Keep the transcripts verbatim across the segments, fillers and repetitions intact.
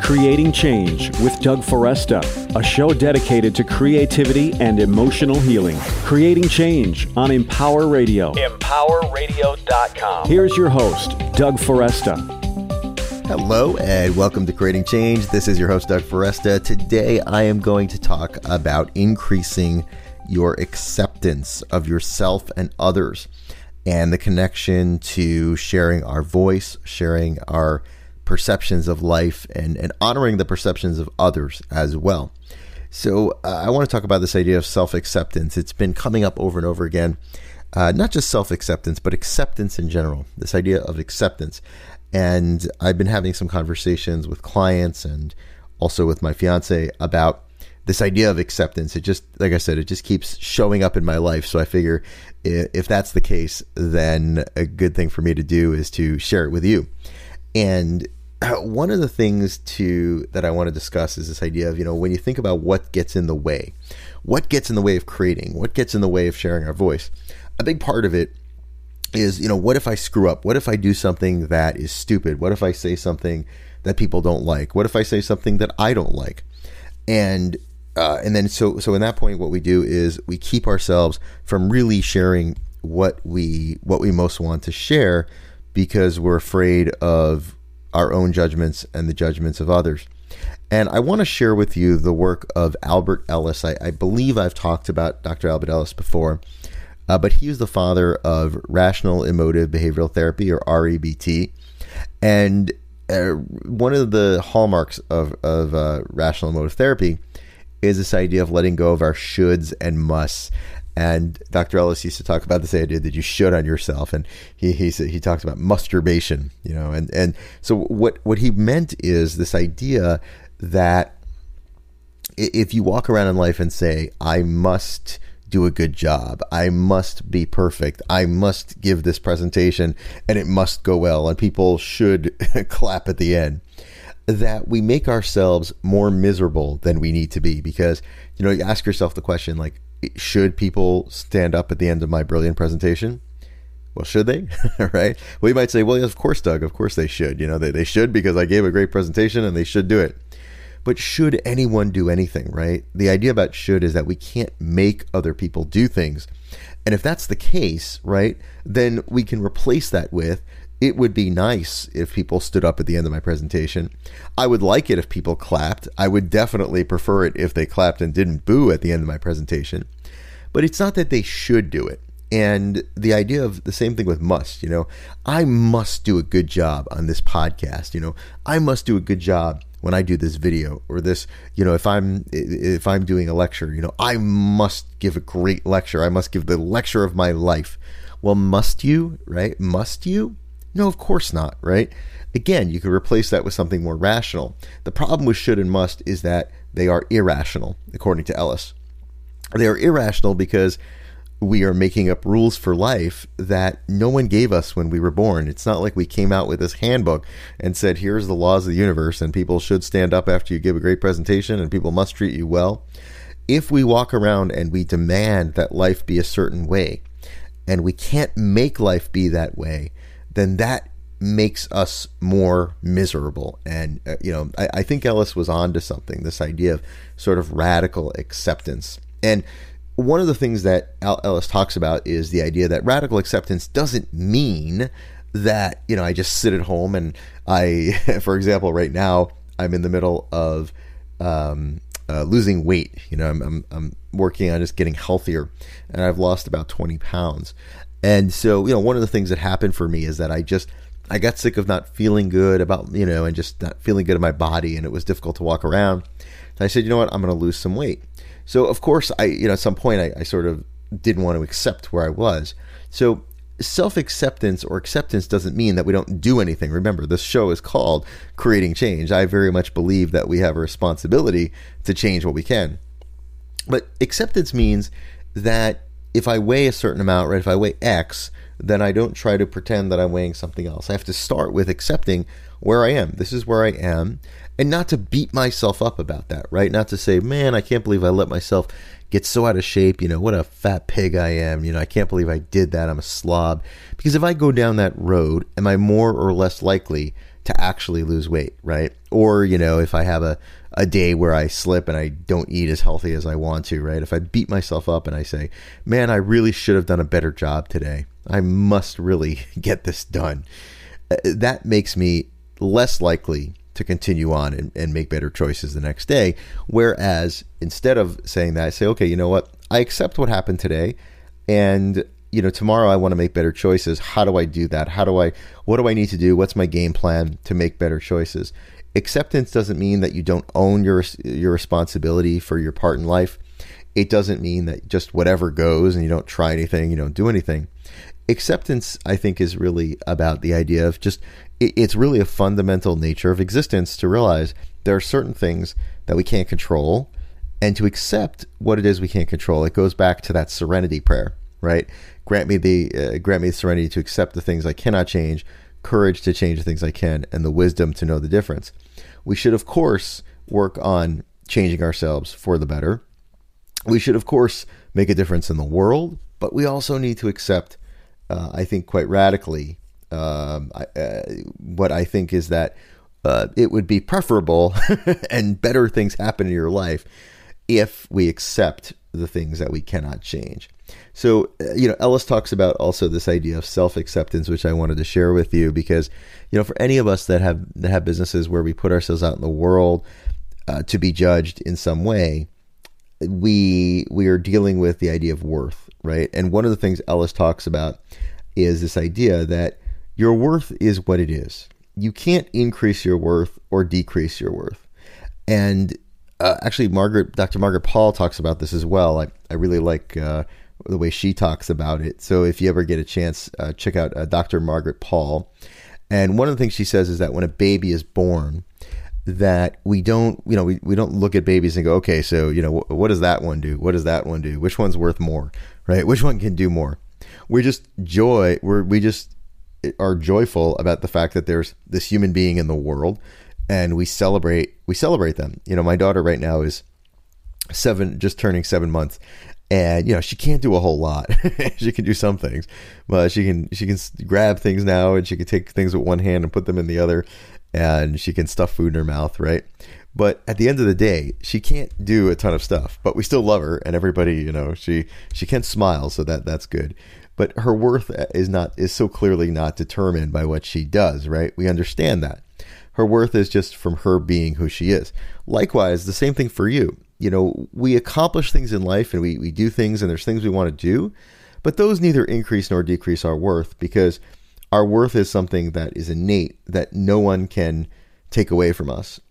Creating Change with Doug Foresta, a show dedicated to creativity and emotional healing. Creating Change on Empower Radio. empower radio dot com. Here's your host, Doug Foresta. Hello and welcome to Creating Change. This is your host, Doug Foresta. Today I am going to talk about increasing your acceptance of yourself and others and the connection to sharing our voice, sharing our perceptions of life, and, and honoring the perceptions of others as well. So uh, I want to talk about this idea of self-acceptance. It's been coming up over and over again, uh, not just self-acceptance, but acceptance in general, this idea of acceptance. And I've been having some conversations with clients and also with my fiance about this idea of acceptance. It just, like I said, it just keeps showing up in my life. So I figure if that's the case, then a good thing for me to do is to share it with you. And one of the things to that I want to discuss is this idea of, you know, when you think about what gets in the way, what gets in the way of creating, what gets in the way of sharing our voice, a big part of it is, you know, what if I screw up? What if I do something that is stupid? What if I say something that people don't like? What if I say something that I don't like? And uh, and then so so in that point, what we do is we keep ourselves from really sharing what we what we most want to share because we're afraid of our own judgments and the judgments of others. And I want to share with you the work of Albert Ellis. I, I believe I've talked about Doctor Albert Ellis before, uh, but he was the father of Rational Emotive Behavioral Therapy, or R E B T. And uh, one of the hallmarks of, of uh, Rational Emotive Therapy is this idea of letting go of our shoulds and musts. And Doctor Ellis used to talk about this idea that you should on yourself, and he he said, he talks about masturbation, you know, and and so what what he meant is this idea that if you walk around in life and say, I must do a good job, I must be perfect, I must give this presentation, and it must go well, and people should clap at the end, that we make ourselves more miserable than we need to be. Because, you know, you ask yourself the question, like, should people stand up at the end of my brilliant presentation? Well, should they? Right? Well, you might say, well, yes, of course, Doug, of course they should. You know, they, they should because I gave a great presentation and they should do it. But should anyone do anything, right? The idea about should is that we can't make other people do things. And if that's the case, right, then we can replace that with, it would be nice if people stood up at the end of my presentation. I would like it if people clapped. I would definitely prefer it if they clapped and didn't boo at the end of my presentation. But it's not that they should do it. And the idea of the same thing with must, you know, I must do a good job on this podcast. You know, I must do a good job when I do this video or this, you know, if I'm, if I'm doing a lecture, you know, I must give a great lecture. I must give the lecture of my life. Well, must you, right? Must you? No, of course not, right? Again, you could replace that with something more rational. The problem with should and must is that they are irrational, according to Ellis. They are irrational because we are making up rules for life that no one gave us when we were born. It's not like we came out with this handbook and said, here's the laws of the universe, and people should stand up after you give a great presentation, and people must treat you well. If we walk around and we demand that life be a certain way, and we can't make life be that way, then that makes us more miserable. And, uh, you know, I, I think Ellis was on to something, this idea of sort of radical acceptance. And one of the things that Al- Ellis talks about is the idea that radical acceptance doesn't mean that, you know, I just sit at home and I, for example, right now, I'm in the middle of um, uh, losing weight. You know, I'm, I'm, I'm working on just getting healthier, and I've lost about twenty pounds. And so, you know, one of the things that happened for me is that I just, I got sick of not feeling good about, you know, and just not feeling good in my body, and it was difficult to walk around. And I said, you know what, I'm going to lose some weight. So, of course, I, you know, at some point I, I sort of didn't want to accept where I was. So self-acceptance or acceptance doesn't mean that we don't do anything. Remember, this show is called Creating Change. I very much believe that we have a responsibility to change what we can. But acceptance means that if I weigh a certain amount, right, if I weigh X, then I don't try to pretend that I'm weighing something else. I have to start with accepting where I am. This is where I am, and not to beat myself up about that, right? Not to say, man, I can't believe I let myself get so out of shape. You know, what a fat pig I am. You know, I can't believe I did that. I'm a slob. Because if I go down that road, am I more or less likely to actually lose weight, right? Or, you know, if I have a, a day where I slip and I don't eat as healthy as I want to, right? If I beat myself up and I say, man, I really should have done a better job today. I must really get this done. That makes me less likely to continue on and, and make better choices the next day. Whereas instead of saying that, I say, okay, you know what? I accept what happened today, and you know, tomorrow I want to make better choices. How do I do that? How do I, what do I need to do? What's my game plan to make better choices? Acceptance doesn't mean that you don't own your your responsibility for your part in life. It doesn't mean that just whatever goes and you don't try anything, you don't do anything. Acceptance, I think, is really about the idea of just, it, it's really a fundamental nature of existence to realize there are certain things that we can't control, and to accept what it is we can't control. It goes back to that serenity prayer, right? Grant me the uh, grant me the serenity to accept the things I cannot change, courage to change the things I can, and the wisdom to know the difference. We should, of course, work on changing ourselves for the better. We should, of course, make a difference in the world, but we also need to accept, uh, I think, quite radically, um, uh, what I think is that uh, it would be preferable and better things happen in your life if we accept the things that we cannot change. So, you know, Ellis talks about also this idea of self-acceptance, which I wanted to share with you because, you know, for any of us that have that have businesses where we put ourselves out in the world uh, to be judged in some way, we we are dealing with the idea of worth, right? And one of the things Ellis talks about is this idea that your worth is what it is. You can't increase your worth or decrease your worth. And uh, actually, Margaret, Doctor Margaret Paul talks about this as well. I, I really like uh, the way she talks about it. So if you ever get a chance, uh, check out uh, Doctor Margaret Paul. And one of the things she says is that when a baby is born, that we don't, you know, we, we don't look at babies and go, okay, so, you know, wh- what does that one do? What does that one do? Which one's worth more, right? Which one can do more? We're just joy. We're, we just are joyful about the fact that there's this human being in the world, and we celebrate, we celebrate them. You know, my daughter right now is seven, just turning seven months. And, you know, she can't do a whole lot. She can do some things, but she can, she can grab things now, and she can take things with one hand and put them in the other, and she can stuff food in her mouth, right? But at the end of the day, she can't do a ton of stuff, but we still love her, and everybody, you know, she, she can smile. So that, that's good. But her worth is not, is so clearly not determined by what she does, right? We understand that. Her worth is just from her being who she is. Likewise, the same thing for you. You know, we accomplish things in life, and we, we do things, and there's things we want to do, but those neither increase nor decrease our worth, because our worth is something that is innate, that no one can take away from us.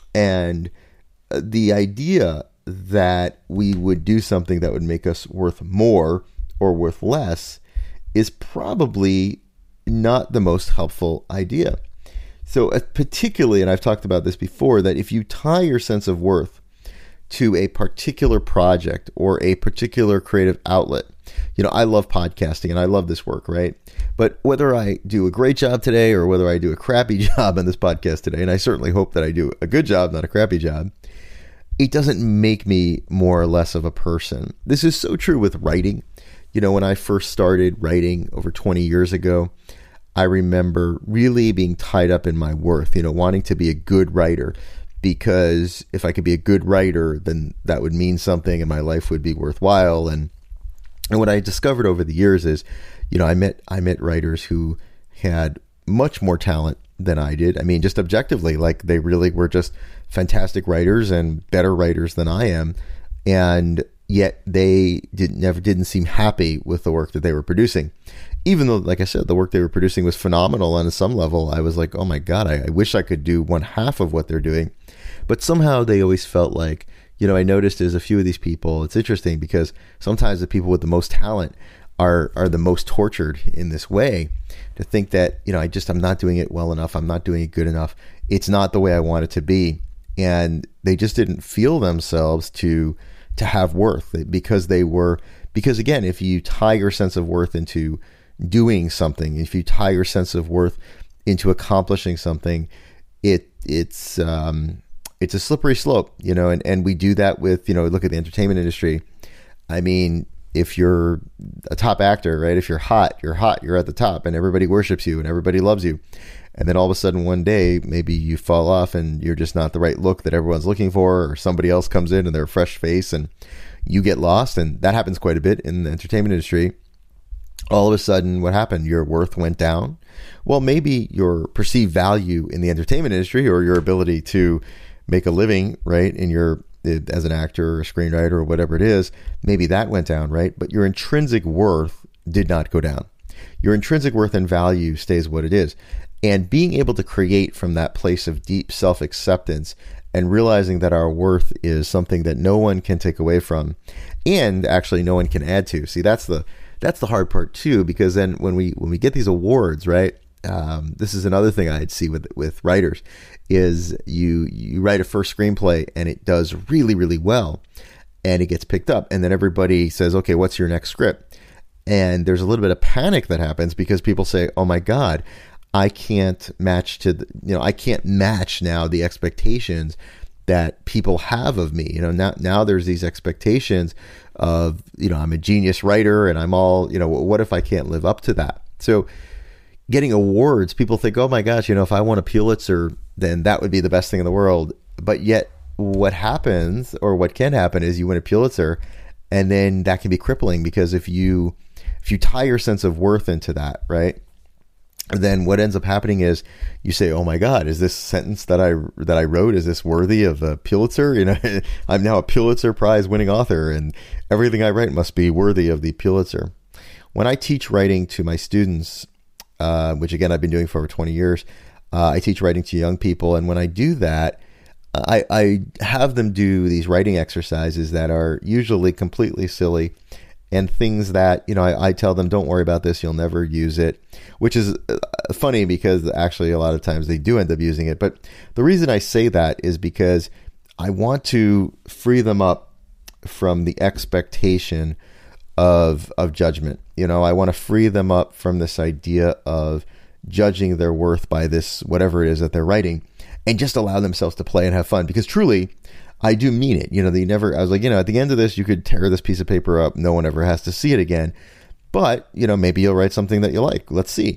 And the idea that we would do something that would make us worth more or worth less is probably not the most helpful idea. So uh, particularly, and I've talked about this before, that if you tie your sense of worth to a particular project or a particular creative outlet, you know, I love podcasting and I love this work, right? But whether I do a great job today or whether I do a crappy job on this podcast today, and I certainly hope that I do a good job, not a crappy job, it doesn't make me more or less of a person. This is so true with writing. You know, when I first started writing over twenty years ago, I remember really being tied up in my worth, you know, wanting to be a good writer, because if I could be a good writer, then that would mean something and my life would be worthwhile. And and what I discovered over the years is, you know, I met I met writers who had much more talent than I did. I mean, just objectively, like they really were just fantastic writers and better writers than I am. And yet they didn't never didn't seem happy with the work that they were producing. Even though, like I said, the work they were producing was phenomenal on some level, I was like, oh my God, I, I wish I could do one half of what they're doing. But somehow they always felt like, you know, I noticed there's a few of these people. It's interesting because sometimes the people with the most talent are are the most tortured in this way, to think that, you know, I just, I'm not doing it well enough. I'm not doing it good enough. It's not the way I want it to be. And they just didn't feel themselves to to have worth, because they were, because again, if you tie your sense of worth into doing something, if you tie your sense of worth into accomplishing something, it it's um, it's a slippery slope, you know, and, and we do that with, you know, look at the entertainment industry. I mean, if you're a top actor, right? If you're hot, you're hot, you're at the top, and everybody worships you and everybody loves you. And then all of a sudden one day, maybe you fall off and you're just not the right look that everyone's looking for, or somebody else comes in and they're a fresh face and you get lost. And that happens quite a bit in the entertainment industry. All of a sudden, what happened? Your worth went down. Well, maybe your perceived value in the entertainment industry, or your ability to make a living, right, in your as an actor or a screenwriter or whatever it is, maybe that went down, right? But your intrinsic worth did not go down. Your intrinsic worth and value stays what it is. And being able to create from that place of deep self-acceptance and realizing that our worth is something that no one can take away from, and actually no one can add to. See, that's the that's the hard part too, because then when we when we get these awards, right? Um, this is another thing I'd see with with writers, is you you write a first screenplay and it does really, really well, and it gets picked up, and then everybody says, okay, what's your next script? And there's a little bit of panic that happens because people say, oh my God, I can't match to, the, you know, I can't match now the expectations that people have of me. You know, now, now there's these expectations of, you know, I'm a genius writer and I'm all, you know, what if I can't live up to that? So getting awards, people think, oh my gosh, you know, if I won a Pulitzer, then that would be the best thing in the world. But yet what happens, or what can happen, is you win a Pulitzer, and then that can be crippling, because if you, if you tie your sense of worth into that, right? Then what ends up happening is you say, oh my God, is this sentence that I that I wrote, is this worthy of a Pulitzer? You know, I'm now a Pulitzer Prize winning author, and everything I write must be worthy of the Pulitzer. When I teach writing to my students, uh, which again I've been doing for over twenty years, uh, I teach writing to young people, and when I do that, I, I have them do these writing exercises that are usually completely silly, and things that, you know, I, I tell them, don't worry about this, you'll never use it, which is funny because actually a lot of times they do end up using it. But the reason I say that is because I want to free them up from the expectation of of judgment. You know, I want to free them up from this idea of judging their worth by this, whatever it is that they're writing, and just allow themselves to play and have fun. Because truly, I do mean it. You know, they never, I was like, you know, at the end of this, you could tear this piece of paper up. No one ever has to see it again. But, you know, maybe you'll write something that you like. Let's see.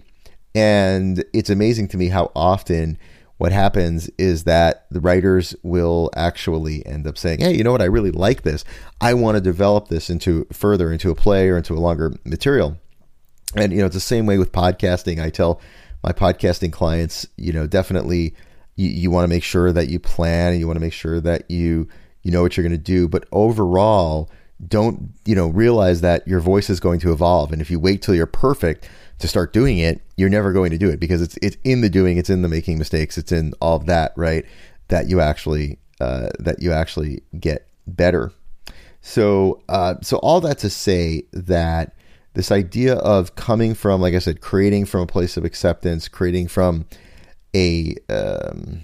And it's amazing to me how often what happens is that the writers will actually end up saying, hey, you know what? I really like this. I want to develop this into further into a play or into a longer material. And, you know, it's the same way with podcasting. I tell my podcasting clients, you know, definitely You, you want to make sure that you plan, and you want to make sure that you you know what you're going to do. But overall, don't, you know, realize that your voice is going to evolve. And if you wait till you're perfect to start doing it, you're never going to do it, because it's it's in the doing, it's in the making mistakes, it's in all of that, right? That you actually uh, that you actually get better. So uh, so all that to say that this idea of coming from, like I said, creating from a place of acceptance, creating from A, um,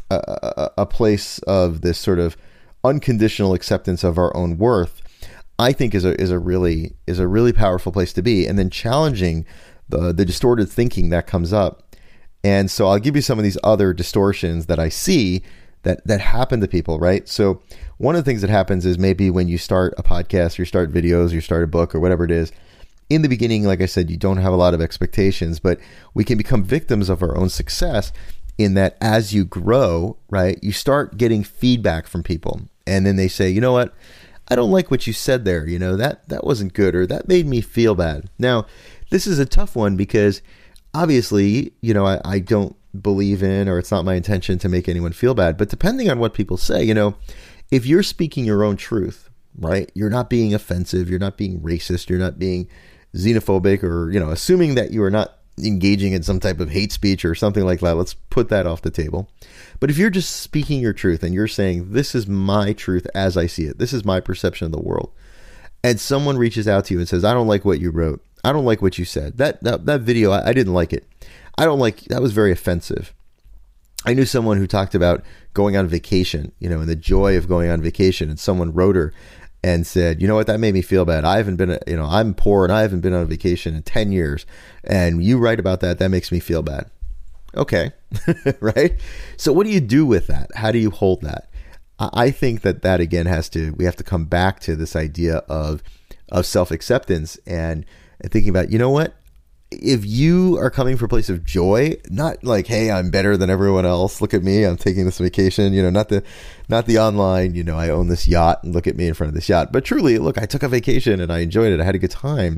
a a place of this sort of unconditional acceptance of our own worth, I think is a is a really is a really powerful place to be, and then challenging the the distorted thinking that comes up. And so I'll give you some of these other distortions that I see that that happen to people, right? So one of the things that happens is maybe when you start a podcast, or you start videos, or you start a book, or whatever it is. In the beginning, like I said, you don't have a lot of expectations, but we can become victims of our own success, in that as you grow, right, you start getting feedback from people. And then they say, you know what, I don't like what you said there. You know, that, that wasn't good, or that made me feel bad. Now, this is a tough one, because obviously, you know, I, I don't believe in, or it's not my intention to make anyone feel bad. But depending on what people say, you know, if you're speaking your own truth, right, you're not being offensive, you're not being racist, you're not being xenophobic, or, you know, assuming that you are not engaging in some type of hate speech or something like that. Let's put that off the table. But if you're just speaking your truth, and you're saying, this is my truth as I see it, this is my perception of the world, and someone reaches out to you and says, I don't like what you wrote, I don't like what you said, that that, that video, I, I didn't like it, I don't like, that was very offensive. I knew someone who talked about going on vacation, you know, and the joy of going on vacation, and someone wrote her and said, you know what, that made me feel bad. I haven't been, you know, I'm poor and I haven't been on a vacation in ten years. And you write about that, that makes me feel bad. Okay. Right. So what do you do with that? How do you hold that? I think that that again has to, we have to come back to this idea of, of self-acceptance, and, and thinking about, you know what, if you are coming from a place of joy, not like, hey, I'm better than everyone else. Look at me. I'm taking this vacation. You know, not the, not the online, you know, I own this yacht and look at me in front of this yacht. But truly, look, I took a vacation and I enjoyed it. I had a good time.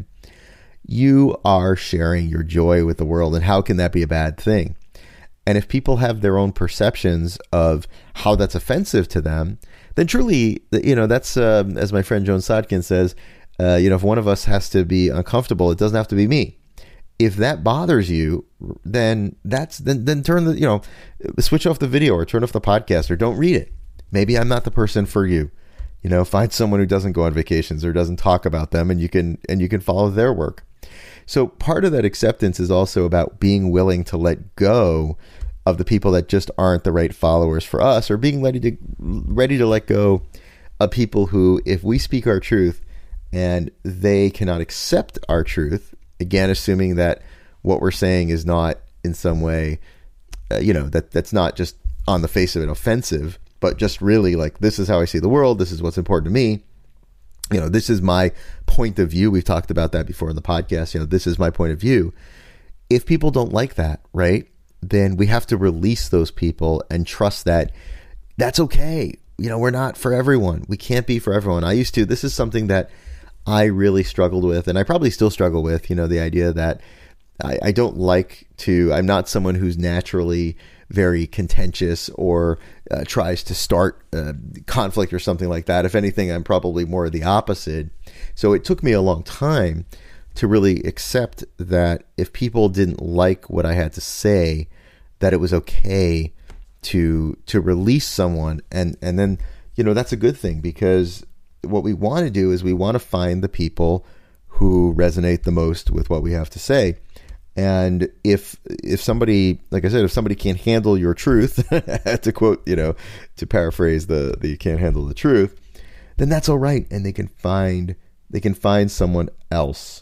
You are sharing your joy with the world. And how can that be a bad thing? And if people have their own perceptions of how that's offensive to them, then truly, you know, that's, uh, as my friend Joan Sotkin says, uh, you know, if one of us has to be uncomfortable, it doesn't have to be me. If that bothers you, then that's then then turn the, you know, switch off the video or turn off the podcast or don't read it. Maybe I'm not the person for you. You know, find someone who doesn't go on vacations or doesn't talk about them, and you can and you can follow their work. So part of that acceptance is also about being willing to let go of the people that just aren't the right followers for us, or being ready to ready to let go of people who, if we speak our truth and they cannot accept our truth, again, assuming that what we're saying is not in some way, uh, you know, that that's not just on the face of it offensive, but just really like, this is how I see the world. This is what's important to me. You know, this is my point of view. We've talked about that before in the podcast. You know, this is my point of view. If people don't like that, right, then we have to release those people and trust that that's okay. You know, we're not for everyone. We can't be for everyone. I used to, this is something that I really struggled with, and I probably still struggle with, you know, the idea that I, I don't like to, I'm not someone who's naturally very contentious or uh, tries to start uh, conflict or something like that. If anything, I'm probably more the opposite. So it took me a long time to really accept that if people didn't like what I had to say, that it was okay to to release someone. And, and then, you know, that's a good thing, because what we want to do is we want to find the people who resonate the most with what we have to say. And if if somebody, like I said, if somebody can't handle your truth, to quote, you know, to paraphrase the, the you can't handle the truth, then that's all right. And they can find they can find someone else.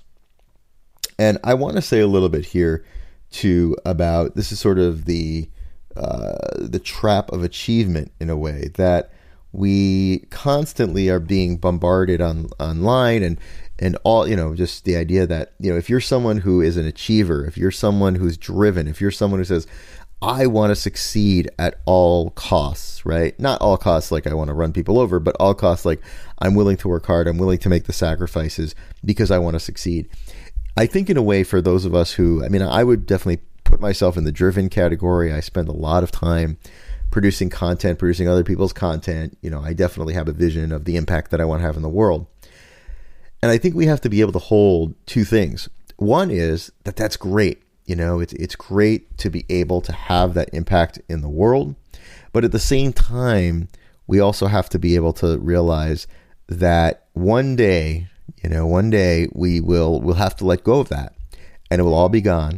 And I want to say a little bit here too about, this is sort of the uh, the trap of achievement in a way, that we constantly are being bombarded on online and and all, you know, just the idea that, you know, if you're someone who is an achiever, if you're someone who's driven, if you're someone who says, I want to succeed at all costs, right? Not all costs like I want to run people over, but all costs like I'm willing to work hard, I'm willing to make the sacrifices because I want to succeed. I think in a way, for those of us who, I mean, I would definitely put myself in the driven category. I spend a lot of time producing content, producing other people's content. You know, I definitely have a vision of the impact that I want to have in the world. And I think we have to be able to hold two things. One is that that's great. You know, it's it's great to be able to have that impact in the world. But at the same time, we also have to be able to realize that one day, you know, one day we will we'll have to let go of that, and it will all be gone.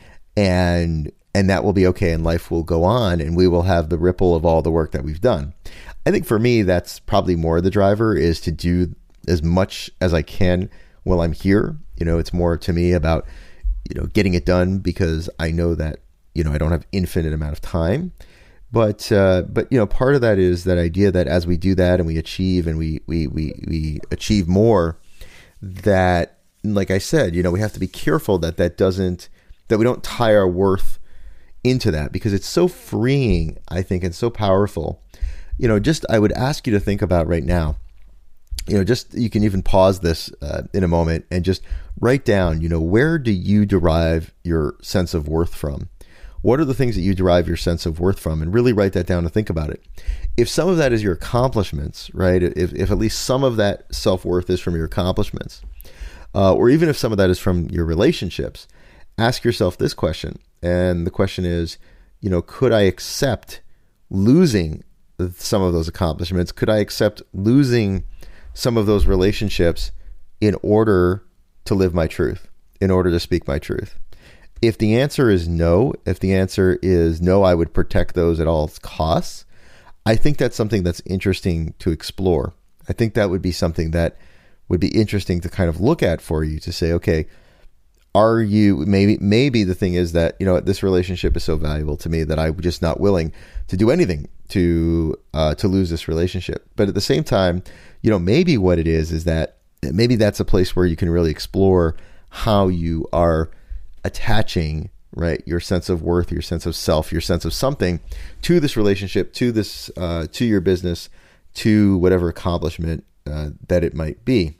And and that will be okay, and life will go on, and we will have the ripple of all the work that we've done. I think for me, that's probably more the driver, is to do as much as I can while I'm here. You know, it's more to me about, you know, getting it done, because I know that, you know, I don't have infinite amount of time. But, uh, but you know, part of that is that idea that as we do that and we achieve and we, we, we, we achieve more, that, like I said, you know, we have to be careful that that doesn't, that we don't tie our worth into that, because it's so freeing, I think, and so powerful. You know, just, I would ask you to think about right now, you know, just, you can even pause this uh, in a moment and just write down, you know, where do you derive your sense of worth from? What are the things that you derive your sense of worth from? And really write that down and think about it. If some of that is your accomplishments, right? If, if at least some of that self-worth is from your accomplishments, uh, or even if some of that is from your relationships, ask yourself this question. And the question is, you know, could I accept losing some of those accomplishments? Could I accept losing some of those relationships in order to live my truth, in order to speak my truth? If the answer is no, if the answer is no, I would protect those at all costs, I think that's something that's interesting to explore. I think that would be something that would be interesting to kind of look at for you, to say, okay, are you, maybe, maybe the thing is that, you know, this relationship is so valuable to me that I'm just not willing to do anything to, uh, to lose this relationship. But at the same time, you know, maybe what it is, is that maybe that's a place where you can really explore how you are attaching, right, your sense of worth, your sense of self, your sense of something to this relationship, to this, uh, to your business, to whatever accomplishment uh, that it might be.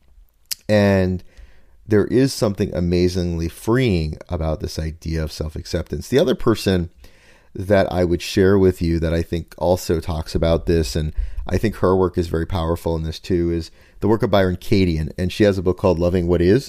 And there is something amazingly freeing about this idea of self-acceptance. The other person that I would share with you that I think also talks about this, and I think her work is very powerful in this too, is the work of Byron Katie. And, and she has a book called Loving What Is.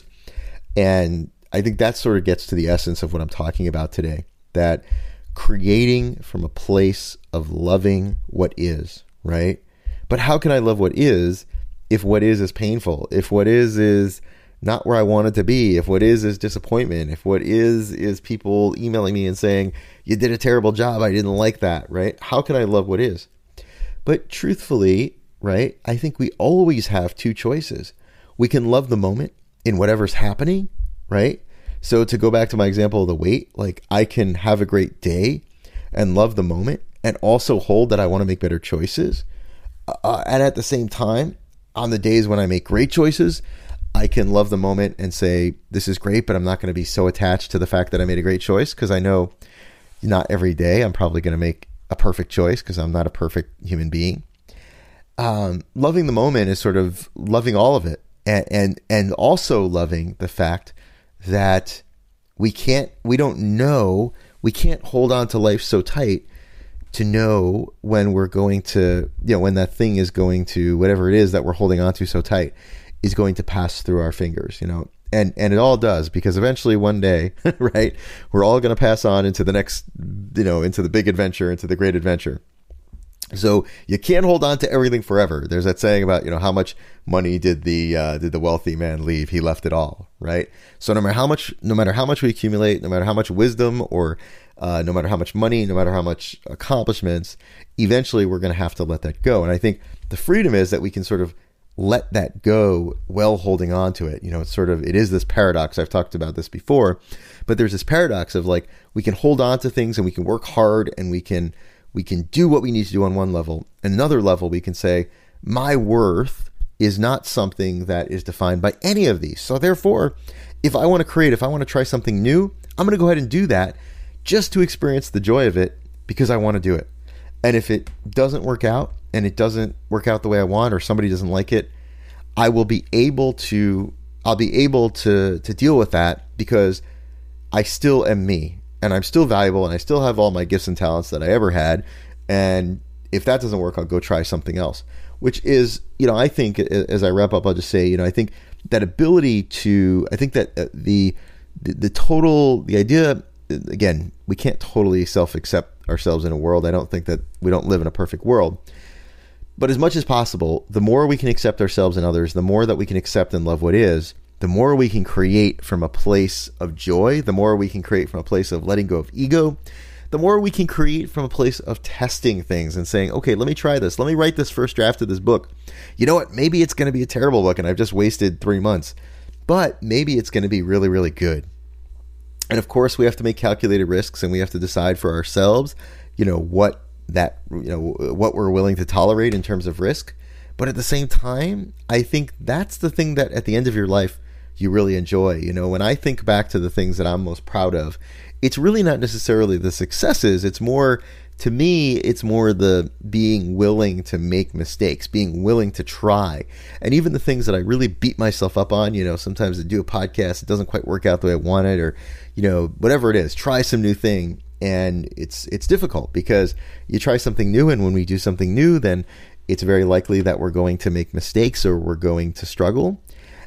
And I think that sort of gets to the essence of what I'm talking about today, that creating from a place of loving what is, right? But how can I love what is if what is is painful, if what is is not where I want it to be, if what is is disappointment, if what is is people emailing me and saying, you did a terrible job, I didn't like that, right? How can I love what is? But truthfully, right, I think we always have two choices. We can love the moment in whatever's happening, right? So to go back to my example of the weight, like I can have a great day and love the moment and also hold that I want to make better choices. Uh, and at the same time, on the days when I make great choices, I can love the moment and say, this is great, but I'm not going to be so attached to the fact that I made a great choice, because I know not every day I'm probably going to make a perfect choice, because I'm not a perfect human being. Um, loving the moment is sort of loving all of it, and, and, and also loving the fact that we can't, we don't know, we can't hold on to life so tight to know when we're going to, you know, when that thing is going to, whatever it is that we're holding on to so tight is going to pass through our fingers, you know, and, and it all does, because eventually one day, right, we're all going to pass on into the next, you know, into the big adventure, into the great adventure. So you can't hold on to everything forever. There's that saying about, you know, how much money did the, uh, did the wealthy man leave? He left it all, right? So no matter how much, no matter how much we accumulate, no matter how much wisdom, or uh, no matter how much money, no matter how much accomplishments, eventually we're going to have to let that go. And I think the freedom is that we can sort of let that go while holding on to it. You know, it's sort of, it is this paradox. I've talked about this before, but there's this paradox of like, we can hold on to things and we can work hard and we can, we can do what we need to do on one level. Another level, we can say, my worth is not something that is defined by any of these. So therefore, if I want to create, if I want to try something new, I'm going to go ahead and do that just to experience the joy of it, because I want to do it. And if it doesn't work out, and it doesn't work out the way I want, or somebody doesn't like it, I will be able to, I'll be able to, to deal with that, because I still am me, and I'm still valuable, and I still have all my gifts and talents that I ever had. And if that doesn't work, I'll go try something else, which is, you know, I think as I wrap up, I'll just say, you know, I think that ability to, I think that the, the, the total, the idea, again, we can't totally self-accept ourselves in a world. I don't think that we don't live in a perfect world. But as much as possible, the more we can accept ourselves and others, the more that we can accept and love what is, the more we can create from a place of joy, the more we can create from a place of letting go of ego, the more we can create from a place of testing things and saying, okay, let me try this. Let me write this first draft of this book. You know what? Maybe it's going to be a terrible book and I've just wasted three months, but maybe it's going to be really, really good. And of course, we have to make calculated risks, and we have to decide for ourselves, you know, what that, you know, what we're willing to tolerate in terms of risk. But at the same time, I think that's the thing that at the end of your life, you really enjoy. You know, when I think back to the things that I'm most proud of, it's really not necessarily the successes. It's more, to me, it's more the being willing to make mistakes, being willing to try. And even the things that I really beat myself up on, you know, sometimes to do a podcast, it doesn't quite work out the way I wanted, or, you know, whatever it is, try some new thing. And it's, it's difficult, because you try something new. And when we do something new, then it's very likely that we're going to make mistakes, or we're going to struggle.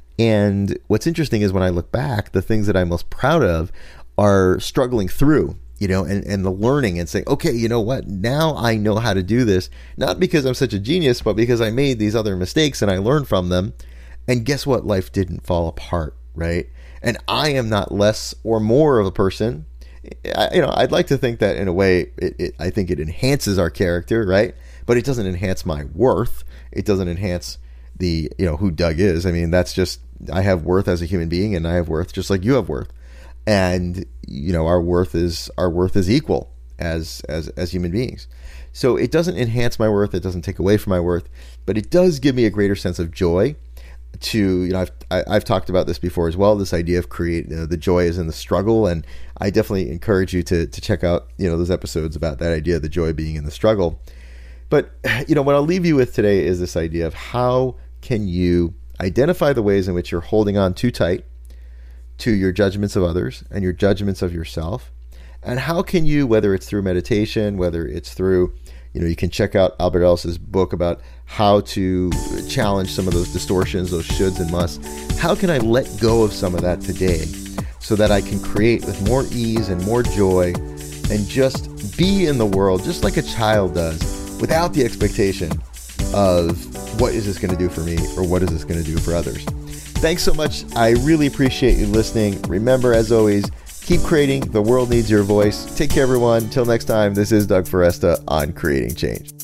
And what's interesting is when I look back, the things that I'm most proud of are struggling through, you know, and, and the learning and saying, okay, you know what, now I know how to do this, not because I'm such a genius, but because I made these other mistakes and I learned from them. And guess what? Life didn't fall apart, right? And I am not less or more of a person. I, you know, I'd like to think that in a way, it, it, I think it enhances our character, right? But it doesn't enhance my worth. It doesn't enhance the, you know, who Doug is. I mean, that's just, I have worth as a human being, and I have worth just like you have worth. And, you know, our worth is, our worth is equal as, as, as human beings. So it doesn't enhance my worth. It doesn't take away from my worth, but it does give me a greater sense of joy. to, you know, I've, I, I've talked about this before as well, this idea of create, you know, the joy is in the struggle. And I definitely encourage you to, to check out, you know, those episodes about that idea of the joy being in the struggle. But, you know, what I'll leave you with today is this idea of how can you identify the ways in which you're holding on too tight to your judgments of others and your judgments of yourself. And how can you, whether it's through meditation, whether it's through, you know, you can check out Albert Ellis's book about how to challenge some of those distortions, those shoulds and musts. How can I let go of some of that today so that I can create with more ease and more joy and just be in the world just like a child does, without the expectation of what is this going to do for me or what is this going to do for others. Thanks so much. I really appreciate you listening. Remember, as always, keep creating. The world needs your voice. Take care, everyone. Until next time, this is Doug Foresta on Creating Change.